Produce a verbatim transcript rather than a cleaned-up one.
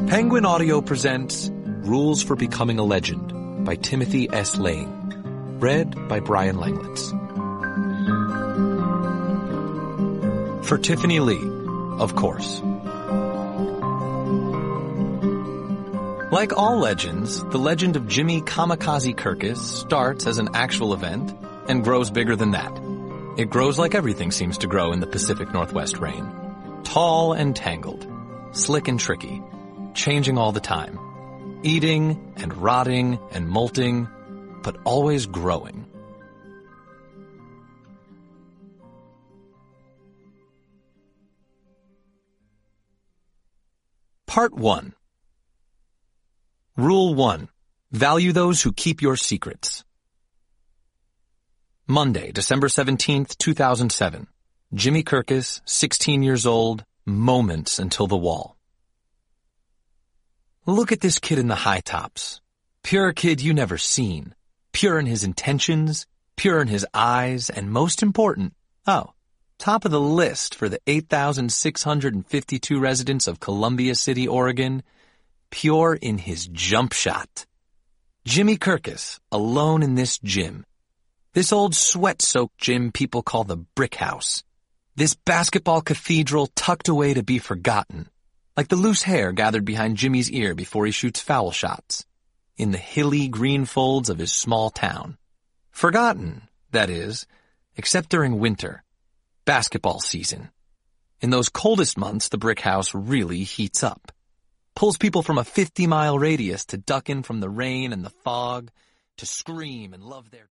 Penguin Audio presents Rules for Becoming a Legend by Timothy S. Lane. Read by Brian Langlitz. For Tiffany Lee, of course. Like all legends, the legend of Jimmy Kamikaze Kirkus starts as an actual event and grows bigger than that. It grows like everything seems to grow in the Pacific Northwest rain. Tall and tangled, slick and tricky, changing all the time, eating and rotting and molting, but always growing. Part one. Rule one. Value those who keep your secrets. Monday, December seventeenth, two thousand seven. Jimmy Kirkus, sixteen years old, moments until the wall. Look at this kid in the high tops. Pure kid you never seen. Pure in his intentions, pure in his eyes, and most important, oh, top of the list for the eight thousand six hundred fifty-two residents of Columbia City, Oregon, pure in his jump shot. Jimmy Kirkus, alone in this gym. This old sweat-soaked gym people call the Brick House. This basketball cathedral tucked away to be forgotten, like the loose hair gathered behind Jimmy's ear before he shoots foul shots, in the hilly green folds of his small town. Forgotten, that is, except during winter, basketball season. In those coldest months, the Brick House really heats up, pulls people from a fifty-mile radius to duck in from the rain and the fog, to scream and love their